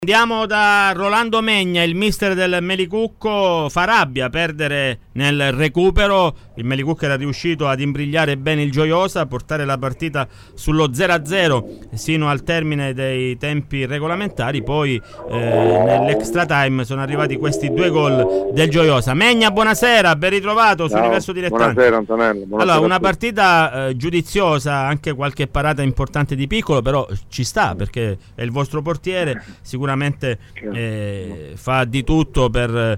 Andiamo da Rolando Megna, il mister del Melicucco. Fa rabbia perdere nel recupero. Il Melicucco era riuscito ad imbrigliare bene il Gioiosa, a portare la partita sullo 0-0 sino al termine dei tempi regolamentari. Poi nell'extra time sono arrivati questi due gol del Gioiosa. Megna, buonasera, ben ritrovato su Universo Dilettante. Buonasera Antonello. Buonasera. Allora, una partita giudiziosa, anche qualche parata importante di Piccolo, però ci sta perché è il vostro portiere, sicuramente fa di tutto per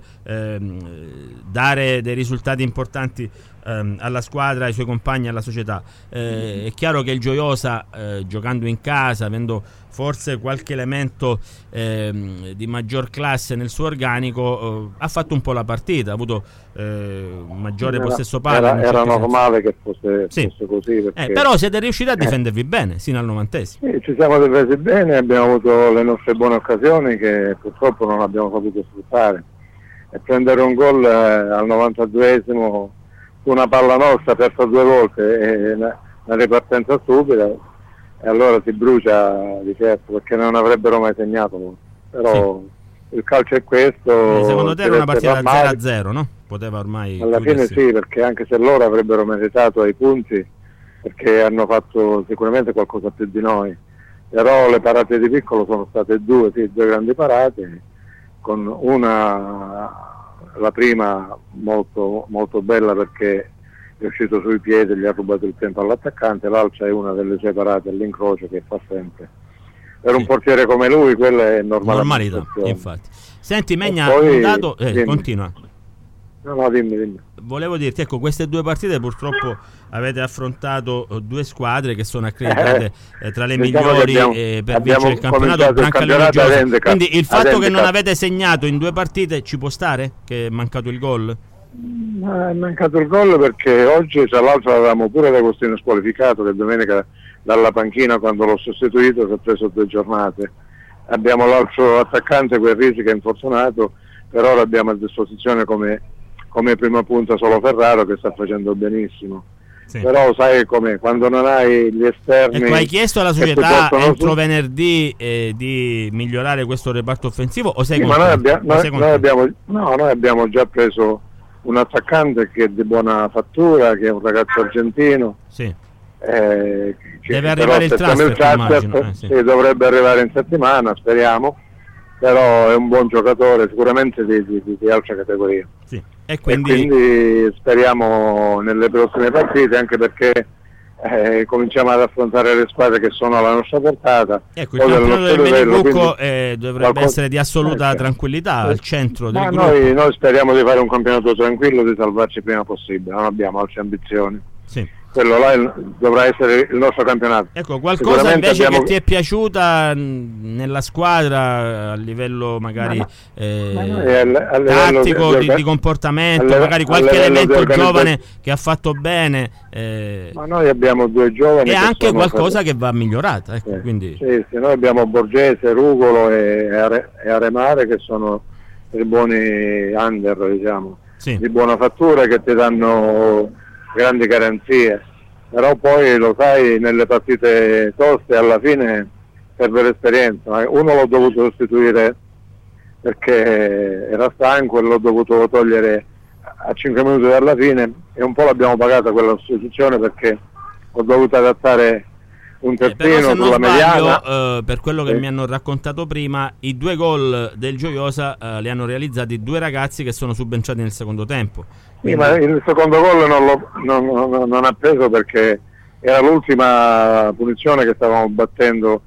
dare dei risultati importanti alla squadra, ai suoi compagni, alla società. È chiaro che il Gioiosa, giocando in casa, avendo forse qualche elemento di maggior classe nel suo organico, ha fatto un po' la partita, ha avuto maggiore possesso palla. Era normale che fosse così, perché però siete riusciti a difendervi bene sino al 90°. Sì, ci siamo difesi bene, abbiamo avuto le nostre buone occasioni che purtroppo non abbiamo saputo sfruttare, e prendere un gol al 92esimo su una palla nostra persa due volte e una ripartenza stupida, e allora si brucia di certo, perché non avrebbero mai segnato. Però il calcio è questo. Secondo te era una partita da 0-0, no? Poteva ormai alla fine sì, perché anche se loro avrebbero meritato i punti, perché hanno fatto sicuramente qualcosa più di noi, però le parate di Piccolo sono state due grandi parate, con una, la prima molto, molto bella perché è uscito sui piedi, gli ha rubato il tempo all'attaccante, l'altra è una delle sue parate all'incrocio che fa sempre. Per un portiere come lui quella è normalità, infatti. Senti Megna, continua. No, dimmi. Volevo dirti, ecco, queste due partite purtroppo avete affrontato due squadre che sono accreditate tra le migliori per vincere il campionato, quindi il fatto che non avete segnato in due partite ci può stare? Che è mancato il gol? È mancato il gol perché oggi tra l'altro avevamo pure D'Agostino squalificato, che domenica dalla panchina quando l'ho sostituito si è preso 2 giornate. Abbiamo l'altro attaccante, Guerrisi, che è infortunato, per ora abbiamo a disposizione come prima punta solo Ferraro, che sta facendo benissimo. Sì. Però sai com'è, quando non hai gli esterni. Ecco, hai chiesto alla società entro venerdì di migliorare questo reparto offensivo o sei noi abbiamo già preso un attaccante che è di buona fattura, che è un ragazzo argentino. Sì. Deve arrivare il transfer, sì, dovrebbe arrivare in settimana, speriamo, però è un buon giocatore, sicuramente di altra categoria. Sì. E quindi speriamo nelle prossime partite, anche perché cominciamo ad affrontare le squadre che sono alla nostra portata. Ecco, il campionato del Melicucco dovrebbe essere di assoluta tranquillità al centro del gruppo. Noi speriamo di fare un campionato tranquillo, di salvarci il prima possibile, non abbiamo altre ambizioni. Sì. Quello là dovrà essere il nostro campionato. Ecco, qualcosa invece che ti è piaciuta nella squadra a livello magari tattico, di comportamento, magari qualche elemento giovane che ha fatto bene, ma noi abbiamo 2 giovani e anche qualcosa che va migliorata, ecco, quindi. Sì, noi abbiamo Borgese, Rugolo e Aremare, che sono i buoni under, diciamo, di buona fattura, che ti danno grandi garanzie, però poi lo sai, nelle partite toste alla fine serve l'esperienza. Uno l'ho dovuto sostituire perché era stanco e l'ho dovuto togliere a 5 minuti dalla fine, e un po' l'abbiamo pagata quella sostituzione perché ho dovuto adattare un terzino sulla mediana. Per quello che mi hanno raccontato prima, i 2 gol del Gioiosa li hanno realizzati 2 ragazzi che sono subentrati nel secondo tempo. Sì, ma il secondo gol non ha preso perché era l'ultima punizione che stavamo battendo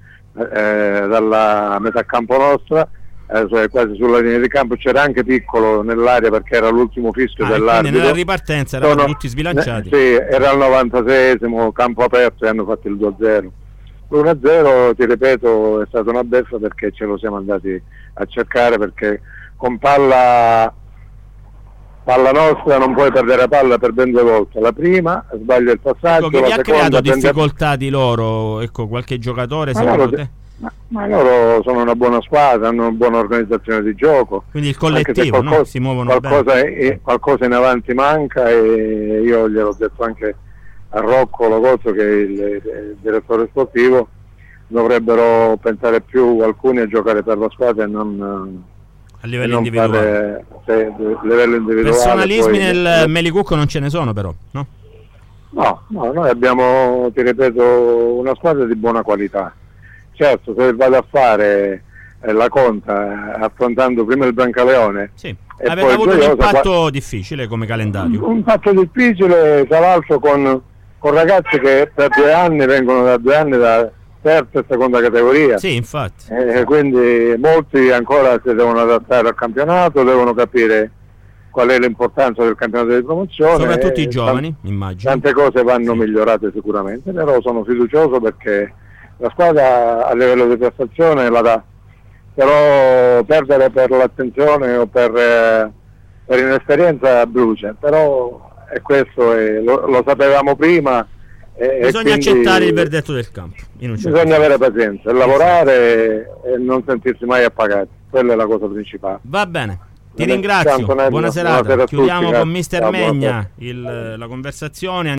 dalla metà campo nostra, cioè quasi sulla linea di campo. C'era anche Piccolo nell'area perché era l'ultimo fischio dell'arbitro. Quindi nella ripartenza eravamo tutti sbilanciati. Sì, era al 96esimo, campo aperto, e hanno fatto il 2-0. L'1-0, ti ripeto, è stata una beffa perché ce lo siamo andati a cercare, perché con palla nostra non puoi perdere la palla per ben 2 volte. La prima sbaglia il passaggio, ecco, che vi ha creato difficoltà di loro? Ecco, qualche giocatore secondo te? Ma loro sono una buona squadra, hanno una buona organizzazione di gioco. Quindi il collettivo, no? Si muovono bene. Qualcosa in avanti manca, e io gliel'ho detto anche a Rocco Logozzo, che è il direttore sportivo. dovrebbero pensare più alcuni a giocare per la squadra e non a livello individuale. Livello individuale. Personalismi nel Melicucco non ce ne sono, però, no? No, noi abbiamo, ti ripeto, una squadra di buona qualità. Certo, se vado a fare la conta affrontando prima il Brancaleone, sì. Avete avuto un impatto difficile come calendario. Un impatto difficile, tra l'altro con ragazzi che per 2 anni vengono da 2 anni da terza e seconda categoria. Sì, infatti. Quindi molti ancora si devono adattare al campionato, devono capire qual è l'importanza del campionato di promozione. Soprattutto i giovani, immagino. Tante cose vanno migliorate sicuramente, però sono fiducioso perché la squadra a livello di prestazione la dà. Però perdere per l'attenzione o per inesperienza brucia, però è questo, lo sapevamo prima. Bisogna accettare il verdetto del campo. Bisogna avere pazienza, lavorare e non sentirsi mai appagati, quella è la cosa principale. Va bene, ti ringrazio, buona serata. Chiudiamo con Mister Megna la conversazione.